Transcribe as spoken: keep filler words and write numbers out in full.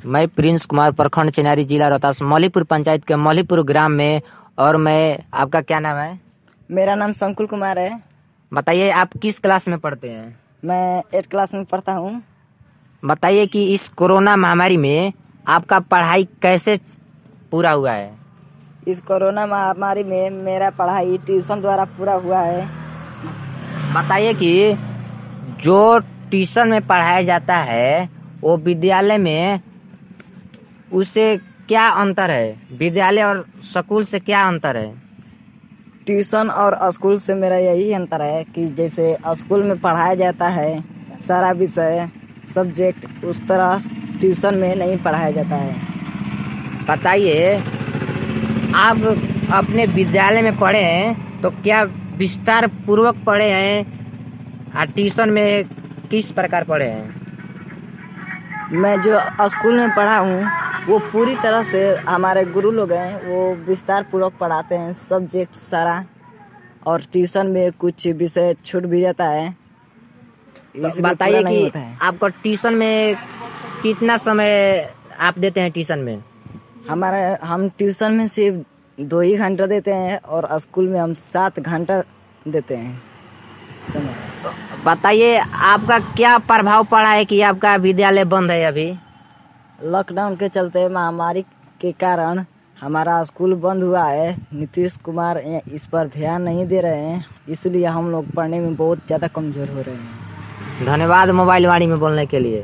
मैं प्रिंस कुमार, प्रखंड चिनारी, जिला रोहतास, मौलीपुर पंचायत के मौलीपुर ग्राम में। और मैं, आपका क्या नाम है? मेरा नाम संकुल कुमार है। बताइए, आप किस क्लास में पढ़ते हैं? मैं एट क्लास में पढ़ता हूँ। बताइए कि इस कोरोना महामारी में आपका पढ़ाई कैसे पूरा हुआ है? इस कोरोना महामारी में मेरा पढ़ाई ट्यूशन द्वारा पूरा हुआ है। बताइए कि जो ट्यूशन में पढ़ाया जाता है वो विद्यालय में, उससे क्या अंतर है? विद्यालय और स्कूल से क्या अंतर है? ट्यूशन और स्कूल से मेरा यही अंतर है कि जैसे स्कूल में पढ़ाया जाता है सारा विषय सब्जेक्ट, उस तरह ट्यूशन में नहीं पढ़ाया जाता है। बताइए, आप अपने विद्यालय में पढ़े हैं तो क्या विस्तार पूर्वक पढ़े हैं और ट्यूशन में किस प्रकार पढ़े हैं? मैं जो स्कूल में पढ़ा हूँ वो पूरी तरह से हमारे गुरु लोग हैं, वो विस्तार पूर्वक पढ़ाते हैं सब्जेक्ट सारा, और ट्यूशन में कुछ विषय छूट भी जाता है। तो बताइए कि आपको ट्यूशन में कितना समय आप देते हैं? ट्यूशन में हमारे हम ट्यूशन में सिर्फ दो ही घंटा देते हैं और स्कूल में हम सात घंटा देते हैं समय। बताइए, आपका क्या प्रभाव पड़ा है कि आपका विद्यालय बंद है अभी? लॉकडाउन के चलते महामारी के कारण हमारा स्कूल बंद हुआ है। नीतीश कुमार इस पर ध्यान नहीं दे रहे हैं, इसलिए हम लोग पढ़ने में बहुत ज़्यादा कमजोर हो रहे हैं। धन्यवाद मोबाइल वाणी में बोलने के लिए।